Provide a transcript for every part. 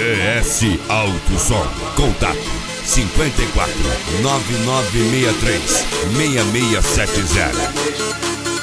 PS Alto Som. Contato 54 9963 6670.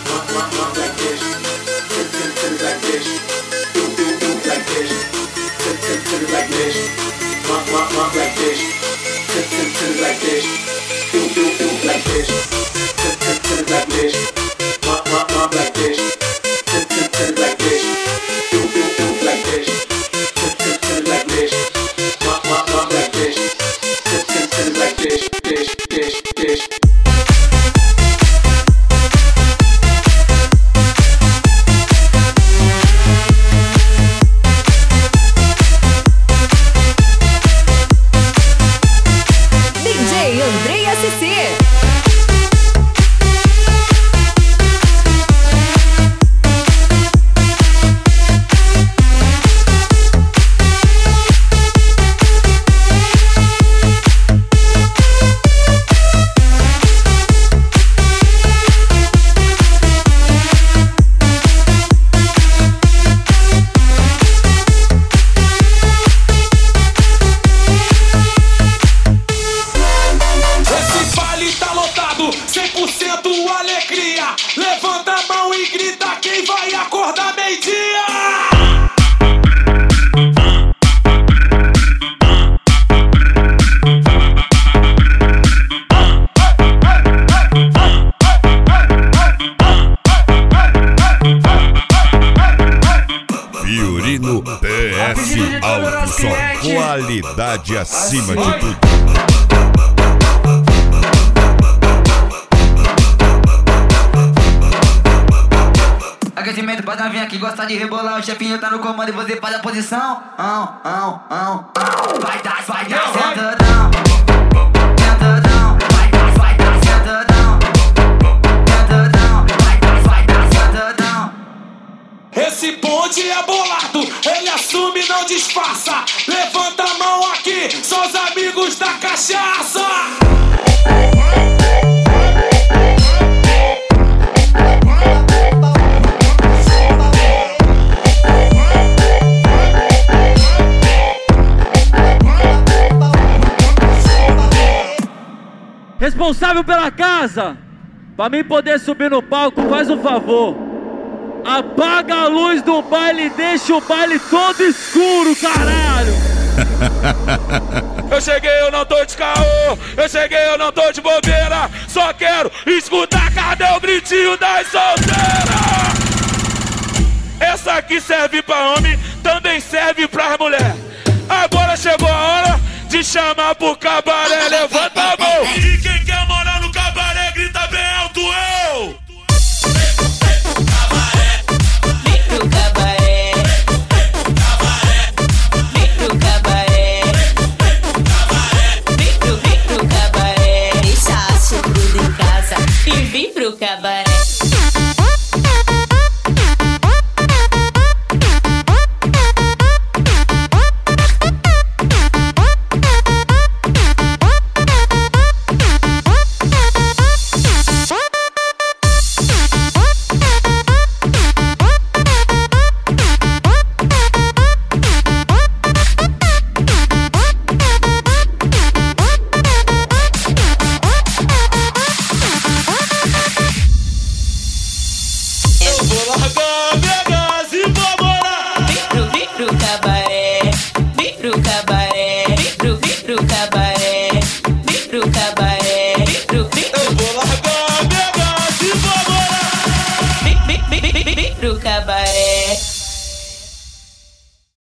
Alegria, levanta a mão e grita quem vai acordar meio-dia. Fiorino PS Alto Som. Qualidade acima de tudo. Aquecimento pra novinha que gosta de rebolar. O chefinho tá no comando e você faz a posição. Vai dar sentadão. Sentadão. Vai dar sentadão. Sentadão. Vai dar sentadão. Esse bonde é bolado, ele assume e não disfarça. Levanta a mão aqui, são os amigos da cachaça. Responsável pela casa, pra mim poder subir no palco, faz um favor. Apaga a luz do baile e deixa o baile todo escuro, caralho. Eu cheguei, eu não tô de caô. Eu cheguei, eu não tô de bobeira. Só quero escutar, cadê o gritinho das solteiras? Essa aqui serve pra homem, também serve pras mulheres. Agora chegou a hora de chamar pro cabaré, levanta a mão. E quem quer morar no cabaré, grita bem alto, eu. Vem pro cabaré. Vem pro cabaré. Vem pro cabaré. Deixa a tudo em casa e vem pro cabaré.